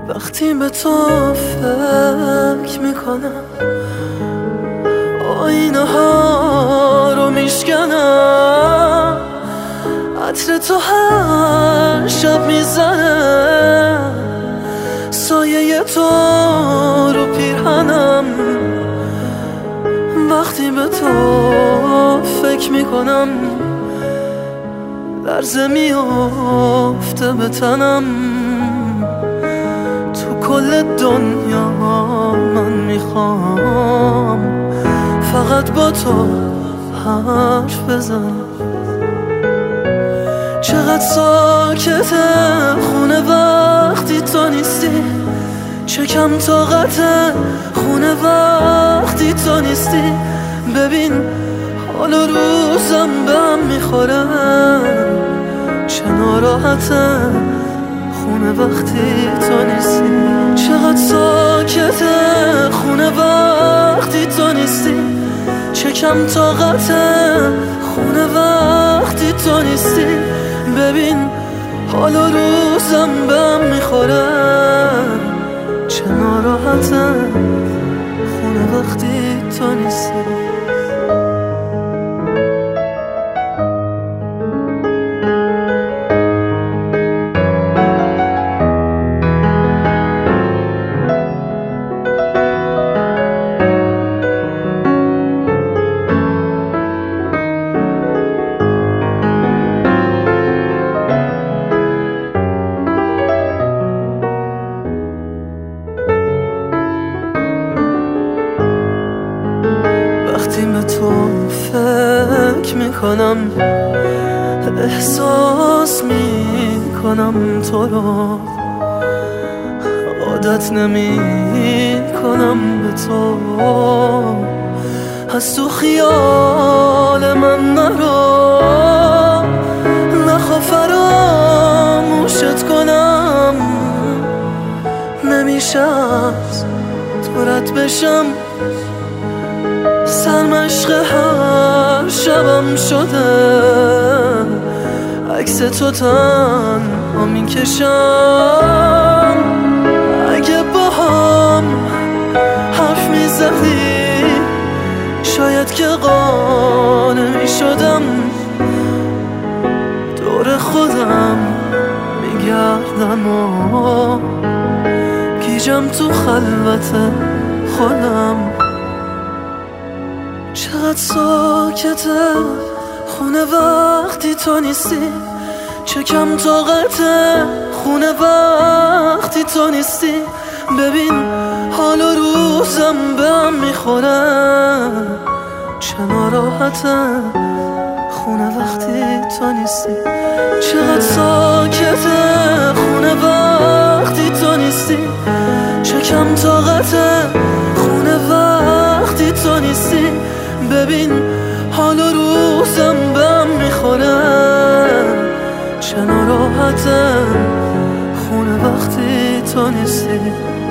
وقتی به تو فکر میکنم آینه ها رو میشکنم، عطر تو هر شب میزنه، سایه تو رو پیرهنم. وقتی به تو فکر میکنم لرزه میافته به تنم. تو کل دنیا من میخوام فقط با تو حرف بزنم. چقدر ساکته خونه وقتی تو نیستی، چه کم طاقته خونه وقتی تو نیستی. ببین حال و روزم به هم میخوره، چه ناراحته خونه وقتی تو نیستی. چقدر ساکته خونه وقتی تو نیستی، چه کم طاقته خونه وقتی تو نیستی. ببین حال و روزم به هم میخوره، چه ناراحته خونه وقتی تو نیستی. وقتی به تو فکر میکنم احساس میکنم تو رو، عادت نمیکنم به تو. از تو خیال من نرو، نخوا فراموشت کنم. نمیشه از تو رد بشم، سرمشق هر شبم شده. عکس تو تنها میکشم. اگه با هم حرف میزدی شاید که قانع میشدم. دور خودم میگردم و گیجم تو خلوت خودم. چقدر ساکته خونه وقتی تو نیستی، چه کم طاقته خونه وقتی تو نیستی. ببین حال و روزم به هم میخوره، چه ناراحته خونه وقتی تو نیستی. چقدر ساکته خونه وقتی تو نیستی، چه کم طاقته خونه وقتی تو نیستی. ببین حال و روزم به هم میخوره، چه ناراحته خونه وقتی تو نیستی.